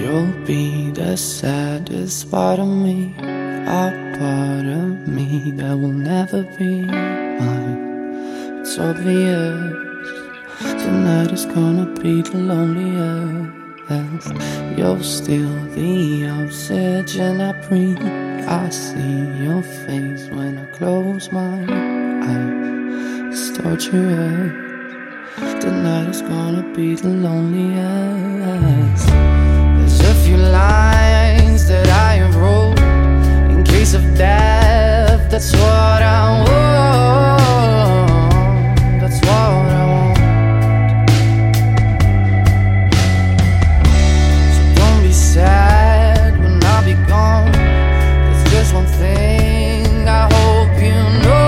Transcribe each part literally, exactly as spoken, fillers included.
You'll be the saddest part of me, a part of me that will never be mine. It's obvious tonight is gonna be the loneliest. You're still the oxygen I breathe. I see your face when I close my eyes. It's torturous. Tonight is gonna be the loneliest. There's a few lines that I have wrote in case of death. That's what I want. That's what I want. So don't be sad when I'll be gone. There's just one thing I hope you know.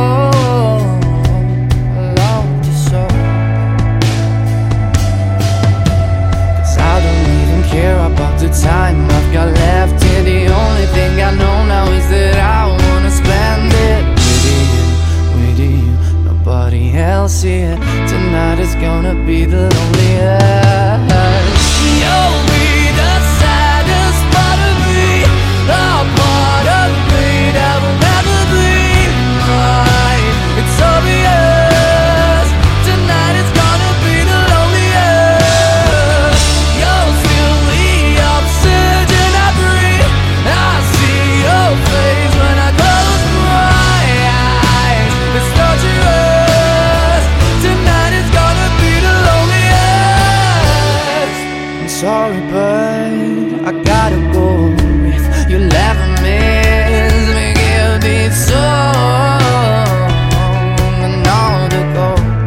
About the time I've got left here, the only thing I know now is that I wanna spend it with you, with you, nobody else here. Tonight is gonna be the loneliest. You'll be the saddest part of me, a part of me that will never be mine. It's obvious, tonight is gonna be the loneliest. You'll feel the oxygen I breathe. I see your face when I close my eyes. It's torturous. Tonight is gonna be the loneliest. I'm sorry, but I gotta go. If you'll ever miss me, give this song another go.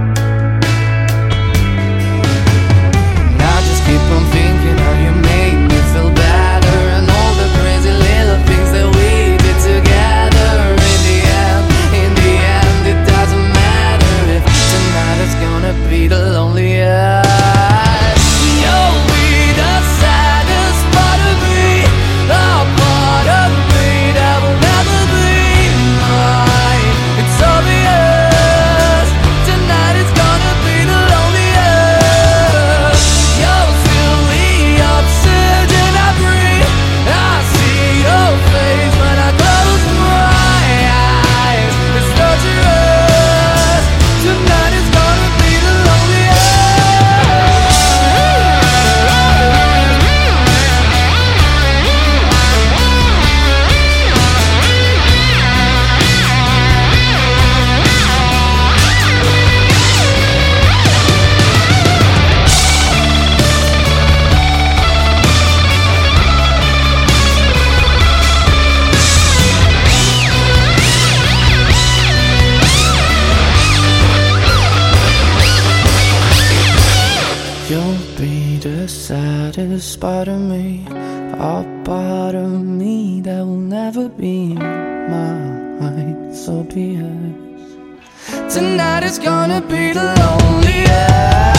And I just keep on thinking how you make me feel better, and all the crazy little things that we did together. In the end, in the end, it doesn't matter if tonight is gonna be the loneliest. You'll be the saddest part of me, a part of me that will never be mine. It's obvious, tonight is gonna be the loneliest. You'll feel the oxygen I breathe. I see your face when I close my eyes. It's torturous. Tonight is gonna be the You'll be the saddest part of me, a part of me that will never be mine. So be it. Tonight is gonna be the loneliest.